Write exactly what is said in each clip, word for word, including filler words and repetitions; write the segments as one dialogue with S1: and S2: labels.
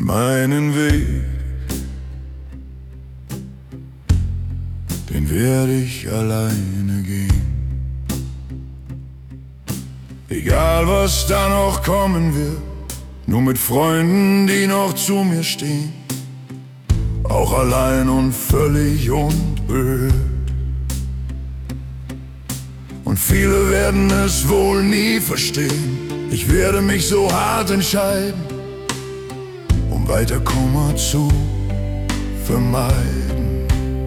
S1: Meinen Weg, den werde ich alleine gehen. Egal was da noch kommen wird, nur mit Freunden, die noch zu mir stehen. Auch allein und völlig unberührt. Und viele werden es wohl nie verstehen. Ich werde mich so hart entscheiden, um weiter Kummer zu vermeiden.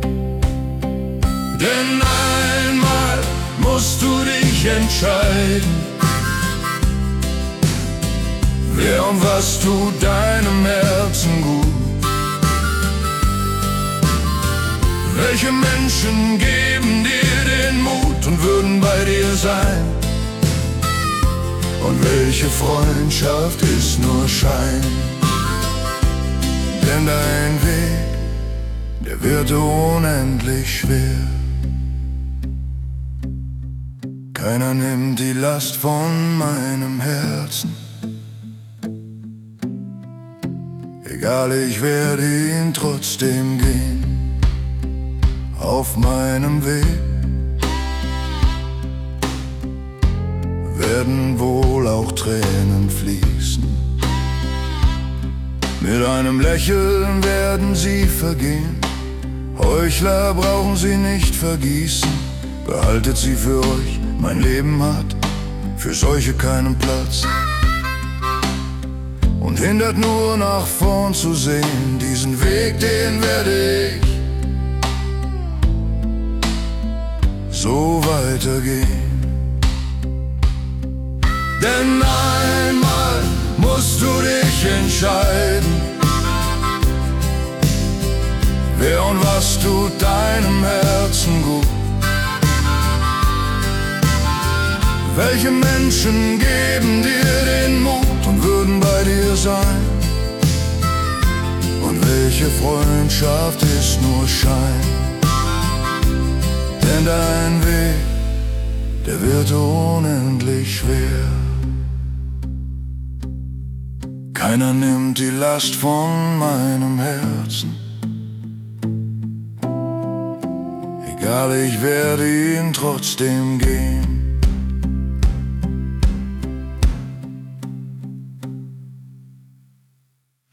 S1: Denn einmal musst du dich entscheiden, wer und was tut deinem Herzen gut. Welche Menschen geben dir den Mut und würden bei dir sein? Und welche Freundschaft ist nur Schein? Denn dein Weg, der wird unendlich schwer. Keiner nimmt die Last von meinem Herzen. Egal, ich werde ihn trotzdem gehen. Auf meinem Weg werden wohl auch Tränen fließen. Mit einem Lächeln werden sie vergehen. Heuchler brauchen sie nicht vergießen. Behaltet sie für euch, mein Leben hat für solche keinen Platz. Und hindert nur nach vorn zu sehen. Diesen Weg, den werde ich so weitergehen. Denn einmal musst du dich entscheiden, wer und was tut deinem Herzen gut. Welche Menschen geben dir den Mut und würden bei dir sein? Und welche Freundschaft ist nur Schein? Denn dein Weg, der wird unendlich schwer. Keiner nimmt die Last von meinem Herzen. Egal, ich werde ihn trotzdem gehen.